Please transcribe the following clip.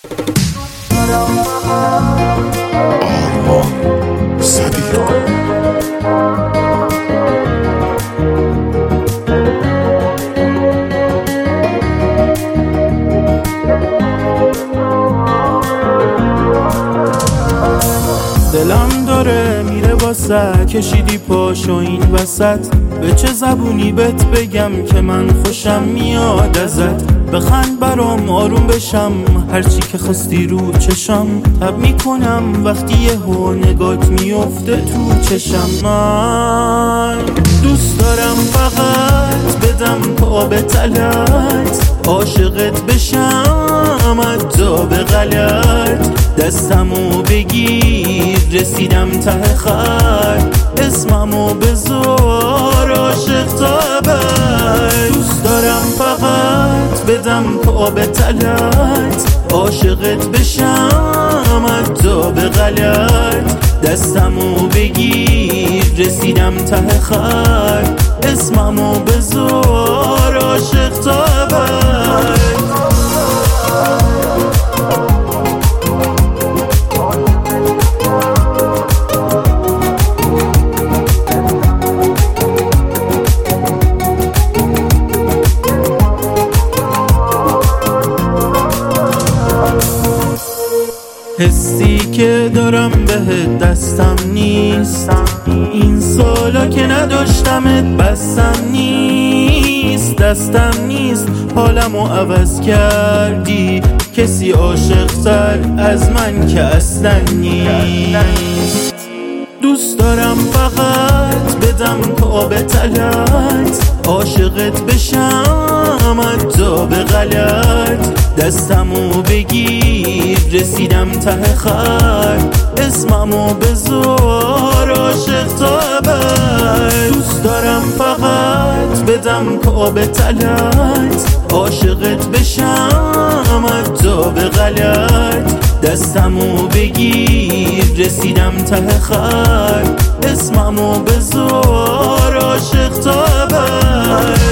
آرمان صدیق. دلم داره میره واسه کشیدی پاشو این وسط، به چه زبونی بهت بگم که من خوشم میاد ازت. بخند برام آروم بشم، هرچی که خواستی رو چشم تب میکنم وقتی یهو نگات میفته تو چشم. من دوست دارم فقط بدم پا به تلت، عاشقت بشم حتی به غلط. دستمو بگیر رسیدم ته خط، اسممو بذار عاشق تا ابد. دوست دارم فقط بدم پا به تلت، عاشقت بشم حتی به غلط. دستمو بگیر رسیدم ته خط، اسممو بذار عاشق تا ابد. حسی که دارم بهت دستم نیست، این سالا که نداشتمت بستم نیست، دستم نیست. حالمو عوض کردی، کسی عاشق‌تر از من که اصلا نیست. دوست دارم فقط بدم پا به تلت، عاشقت بشم حتی به غلط. دستمو بگیر رسیدم ته خط، اسممو بذار عاشق تا ابد. دوست دارم فقط بدم پا به تلت، عاشقت بشم حتی به غلط. دستمو بگیر رسیدم ته خط، اسممو بذار عاشق تا ابد.